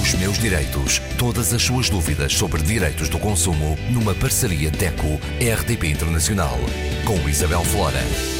Os meus direitos. Todas as suas dúvidas sobre direitos do consumo numa parceria DECO-RDP Internacional. Com Isabel Flora.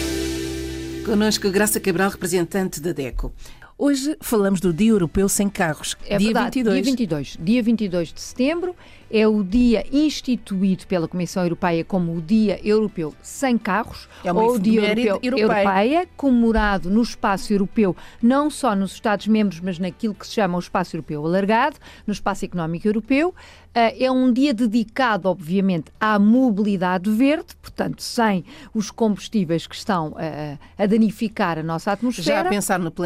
Connosco Graça Cabral, representante da DECO. Hoje falamos do Dia Europeu Sem Carros. É dia verdade, 22. Dia 22 de setembro é o dia instituído pela Comissão Europeia como o Dia Europeu Sem Carros, ou o Dia Europeia, comemorado no Espaço Europeu, não só nos Estados-membros, mas naquilo que se chama o Espaço Europeu Alargado, no Espaço Económico Europeu. É um dia dedicado, obviamente, à mobilidade verde, portanto, sem os combustíveis que estão a danificar a nossa atmosfera. Já a pensar no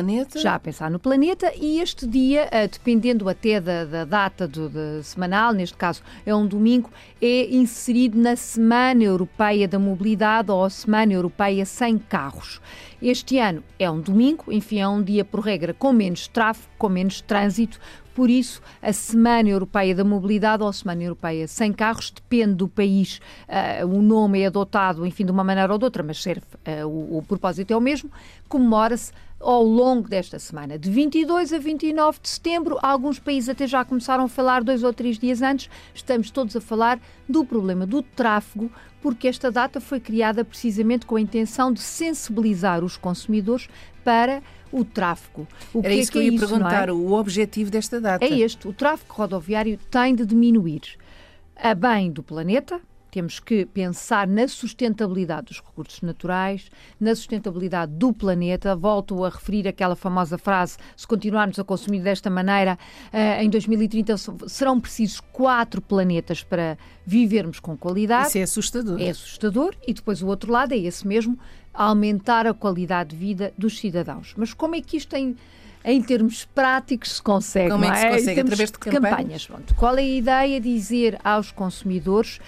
planeta. E este dia, dependendo até da data semanal, neste caso é um domingo, é inserido na Semana Europeia da Mobilidade ou a Semana Europeia Sem Carros. Este ano é um domingo, enfim, é um dia, por regra, com menos tráfego, com menos trânsito. Por isso, a Semana Europeia da Mobilidade ou a Semana Europeia Sem Carros, depende do país, o nome é adotado, enfim, de uma maneira ou de outra, mas serve, o propósito é o mesmo, comemora-se ao longo desta semana, de 22 a 29 de setembro. Alguns países até já começaram a falar 2 ou 3 dias antes. Estamos todos a falar do problema do tráfego, porque esta data foi criada precisamente com a intenção de sensibilizar os consumidores para o tráfego. Era isso que eu ia perguntar, o objetivo desta data. É este, o tráfego rodoviário tem de diminuir a bem do planeta. Temos que pensar na sustentabilidade dos recursos naturais, na sustentabilidade do planeta. Volto a referir aquela famosa frase: se continuarmos a consumir desta maneira, em 2030 serão precisos 4 planetas para vivermos com qualidade. Isso é assustador. É assustador. E depois o outro lado é esse mesmo, aumentar a qualidade de vida dos cidadãos. Mas como é que isto em termos práticos se consegue? Como é que se consegue? Através de campanhas. Pronto. Qual é a ideia? Dizer aos consumidores,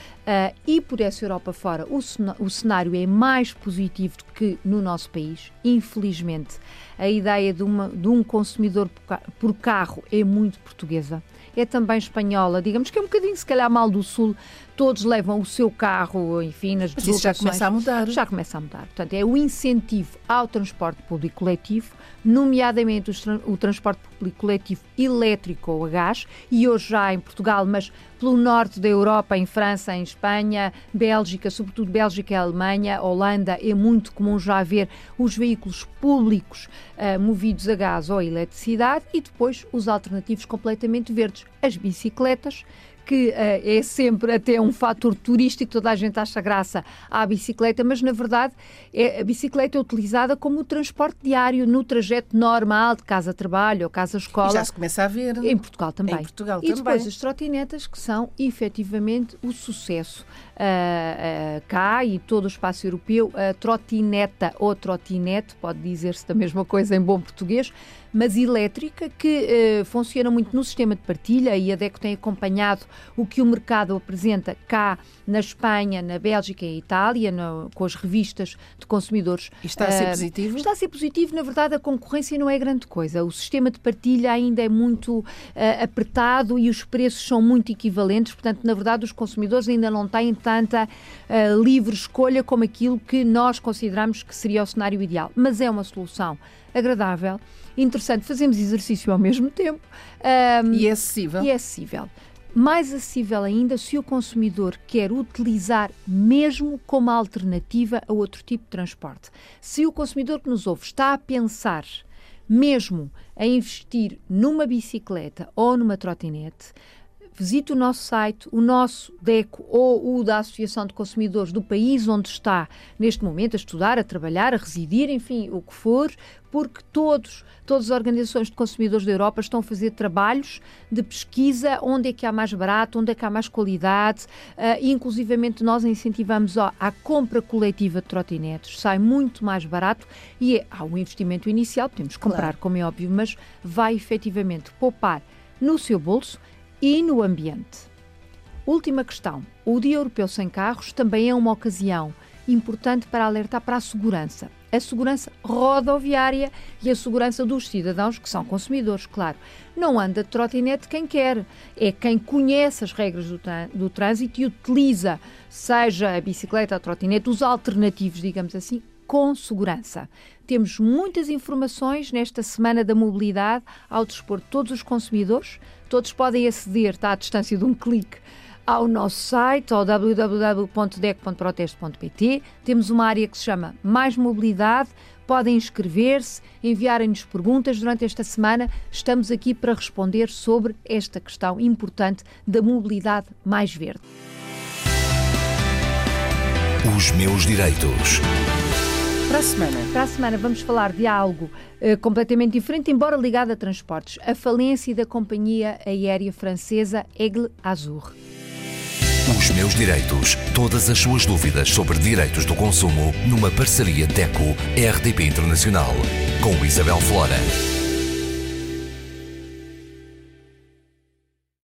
e por essa Europa fora, o cenário é mais positivo do que no nosso país. Infelizmente, a ideia de um consumidor por carro é muito portuguesa. É também espanhola, digamos que é um bocadinho, se calhar, mal do Sul. Todos levam o seu carro, enfim, nas deslocações. Mas isso já começa a mudar. Já começa a mudar. Portanto, é o incentivo ao transporte público coletivo, nomeadamente o transporte público coletivo elétrico ou a gás, e hoje já em Portugal, mas pelo norte da Europa, em França, em Espanha, Bélgica, sobretudo Bélgica e Alemanha, Holanda, é muito comum já ver os veículos públicos movidos a gás ou a eletricidade, e depois os alternativos completamente verdes, as bicicletas, que é sempre até um fator turístico, toda a gente acha graça à bicicleta, mas na verdade a bicicleta é utilizada como transporte diário no trajeto normal de casa a trabalho ou casa a escola. E já se começa a ver. Em Portugal também. E depois as trotinetas, que são efetivamente o sucesso. Cá e todo o espaço europeu, a trotineta ou trotinete, pode dizer-se da mesma coisa em bom português, mas elétrica, que funciona muito no sistema de partilha, e a DECO tem acompanhado o que o mercado apresenta cá na Espanha, na Bélgica e Itália, com as revistas de consumidores. E está a ser positivo? Está a ser positivo. Na verdade, a concorrência não é grande coisa. O sistema de partilha ainda é muito apertado e os preços são muito equivalentes. Portanto, na verdade, os consumidores ainda não têm tanta livre escolha como aquilo que nós consideramos que seria o cenário ideal. Mas é uma solução agradável, interessante, fazemos exercício ao mesmo tempo. E é acessível. Mais acessível ainda se o consumidor quer utilizar mesmo como alternativa a outro tipo de transporte. Se o consumidor que nos ouve está a pensar mesmo em investir numa bicicleta ou numa trotinete, visite o nosso site, o nosso DECO ou o da Associação de Consumidores do país onde está neste momento a estudar, a trabalhar, a residir, enfim, o que for, porque todas as organizações de consumidores da Europa estão a fazer trabalhos de pesquisa, onde é que há mais barato, onde é que há mais qualidade, inclusivamente nós incentivamos a compra coletiva de trotinetes, sai muito mais barato e há um investimento inicial, podemos comprar, claro, como é óbvio, mas vai efetivamente poupar no seu bolso e no ambiente. Última questão. O Dia Europeu Sem Carros também é uma ocasião importante para alertar para a segurança rodoviária e a segurança dos cidadãos que são consumidores, claro. Não anda de trotinete quem quer, é quem conhece as regras do trânsito e utiliza, seja a bicicleta, a trotinete, os alternativos, digamos assim, com segurança. Temos muitas informações nesta Semana da Mobilidade ao dispor de todos os consumidores. Todos podem aceder, está à distância de um clique, ao nosso site, ao www.deco.proteste.pt. Temos uma área que se chama Mais Mobilidade. Podem inscrever-se, enviarem-nos perguntas durante esta semana. Estamos aqui para responder sobre esta questão importante da mobilidade mais verde. Os meus direitos. Para a semana vamos falar de algo completamente diferente, embora ligado a transportes. A falência da companhia aérea francesa Aigle Azur. Os meus direitos. Todas as suas dúvidas sobre direitos do consumo numa parceria DECO-RDP Internacional. Com Isabel Flora.